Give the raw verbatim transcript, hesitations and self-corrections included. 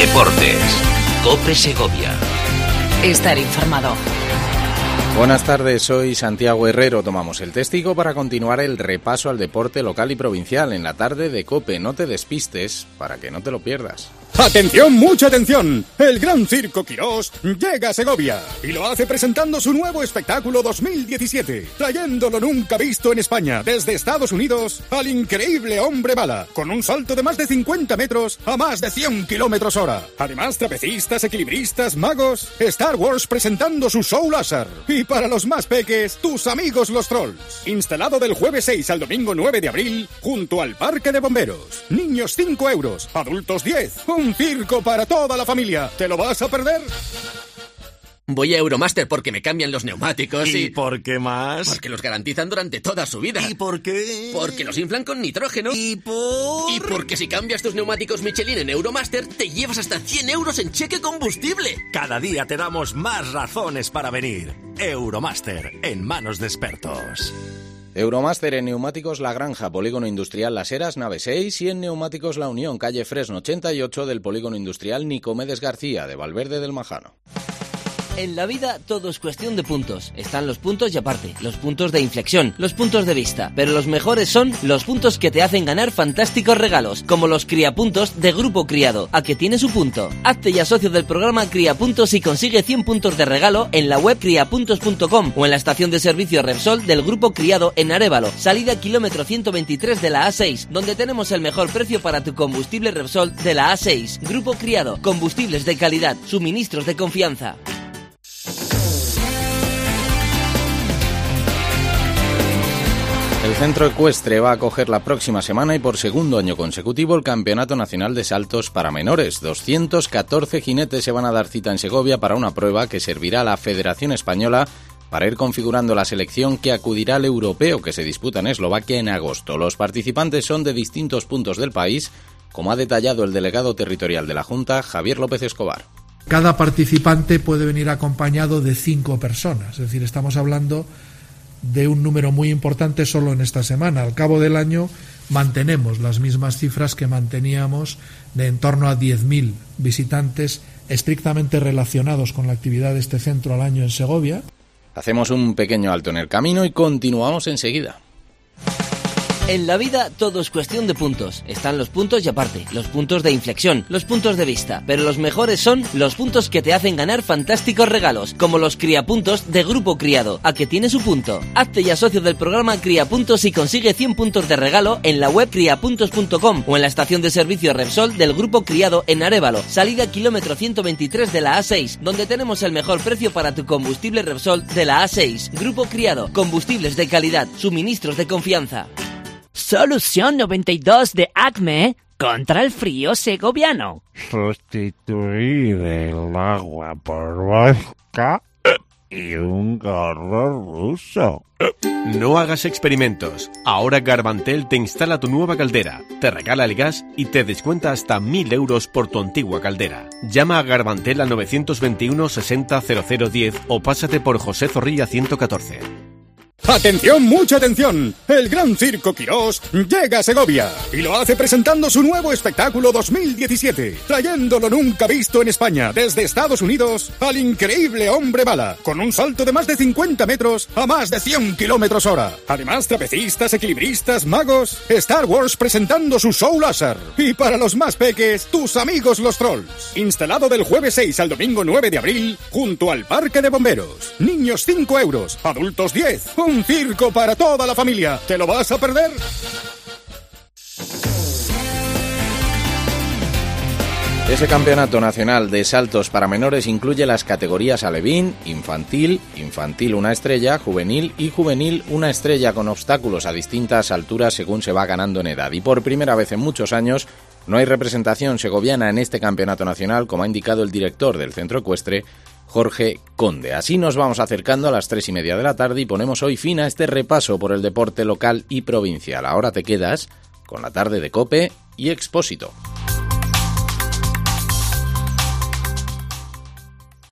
Deportes. COPE Segovia. Estar informado. Buenas tardes, soy Santiago Herrero. Tomamos el testigo para continuar el repaso al deporte local y provincial en la tarde de COPE. No te despistes para que no te lo pierdas. ¡Atención, mucha atención! El Gran Circo Quirós llega a Segovia y lo hace presentando su nuevo espectáculo dos mil diecisiete, trayendo lo nunca visto en España desde Estados Unidos al increíble Hombre Bala, con un salto de más de cincuenta metros a más de cien kilómetros hora. Además, trapecistas, equilibristas, magos, Star Wars presentando su show láser. Y para los más peques, tus amigos los trolls. Instalado del jueves seis al domingo nueve de abril, junto al Parque de Bomberos. Niños cinco euros, adultos diez. Un circo para toda la familia. ¿Te lo vas a perder? Voy a Euromaster porque me cambian los neumáticos y... ¿Y por qué más? Porque los garantizan durante toda su vida. ¿Y por qué? Porque los inflan con nitrógeno. ¿Y por...? Y porque si cambias tus neumáticos Michelin en Euromaster, te llevas hasta cien euros en cheque combustible. Cada día te damos más razones para venir. Euromaster, en manos de expertos. Euromaster en Neumáticos La Granja, Polígono Industrial Las Heras, nave seis, y en Neumáticos La Unión, calle Fresno ochenta y ocho del Polígono Industrial Nicomedes García, de Valverde del Majano. En la vida todo es cuestión de puntos. Están los puntos y aparte, los puntos de inflexión, los puntos de vista. Pero los mejores son los puntos que te hacen ganar fantásticos regalos, como los Criapuntos de Grupo Criado. ¿A que tiene su punto? Hazte ya socio del programa Criapuntos y consigue cien puntos de regalo en la web criapuntos punto com o en la estación de servicio Repsol del Grupo Criado en Arévalo, salida kilómetro ciento veintitrés de la A seis, donde tenemos el mejor precio para tu combustible Repsol de la A seis. Grupo Criado, combustibles de calidad, suministros de confianza. El Centro Ecuestre va a acoger la próxima semana y por segundo año consecutivo el Campeonato Nacional de Saltos para Menores. doscientos catorce jinetes se van a dar cita en Segovia para una prueba que servirá a la Federación Española para ir configurando la selección que acudirá al europeo que se disputa en Eslovaquia en agosto. Los participantes son de distintos puntos del país, como ha detallado el delegado territorial de la Junta, Javier López Escobar. Cada participante puede venir acompañado de cinco personas, es decir, estamos hablando de un número muy importante solo en esta semana. Al cabo del año mantenemos las mismas cifras que manteníamos, de en torno a diez mil visitantes estrictamente relacionados con la actividad de este centro al año en Segovia. Hacemos un pequeño alto en el camino y continuamos enseguida. En la vida todo es cuestión de puntos. Están los puntos y aparte, los puntos de inflexión, los puntos de vista. Pero los mejores son los puntos que te hacen ganar fantásticos regalos, como los Criapuntos de Grupo Criado. ¿A que tiene su punto? Hazte ya socio del programa Criapuntos y consigue cien puntos de regalo en la web criapuntos punto com o en la estación de servicio Repsol del Grupo Criado en Arévalo, salida kilómetro ciento veintitrés de la A seis, donde tenemos el mejor precio para tu combustible Repsol de la A seis. Grupo Criado, combustibles de calidad, suministros de confianza. Solución noventa y dos de Acme contra el frío segoviano. Sustituir el agua por vodka y un gorro ruso. No hagas experimentos. Ahora Garbantel te instala tu nueva caldera, te regala el gas y te descuenta hasta mil euros por tu antigua caldera. Llama a Garbantel al nueve dos uno sesenta cero cero diez o pásate por José Zorrilla ciento catorce. ¡Atención, mucha atención! El Gran Circo Quirós llega a Segovia y lo hace presentando su nuevo espectáculo dos mil diecisiete, trayendo lo nunca visto en España desde Estados Unidos al increíble Hombre Bala, con un salto de más de cincuenta metros a más de cien kilómetros hora. Además, trapecistas, equilibristas, magos, Star Wars presentando su show láser. Y para los más peques, tus amigos los trolls. Instalado del jueves seis al domingo nueve de abril, junto al Parque de Bomberos. Niños cinco euros, adultos diez. Un circo para toda la familia. ¿Te lo vas a perder? Ese campeonato nacional de saltos para menores incluye las categorías alevín, infantil, infantil una estrella, juvenil y juvenil una estrella, con obstáculos a distintas alturas según se va ganando en edad. Y por primera vez en muchos años no hay representación segoviana en este campeonato nacional, como ha indicado el director del centro ecuestre, Jorge Conde. Así nos vamos acercando a las tres y media de la tarde y ponemos hoy fin a este repaso por el deporte local y provincial. Ahora te quedas con la tarde de COPE y Expósito.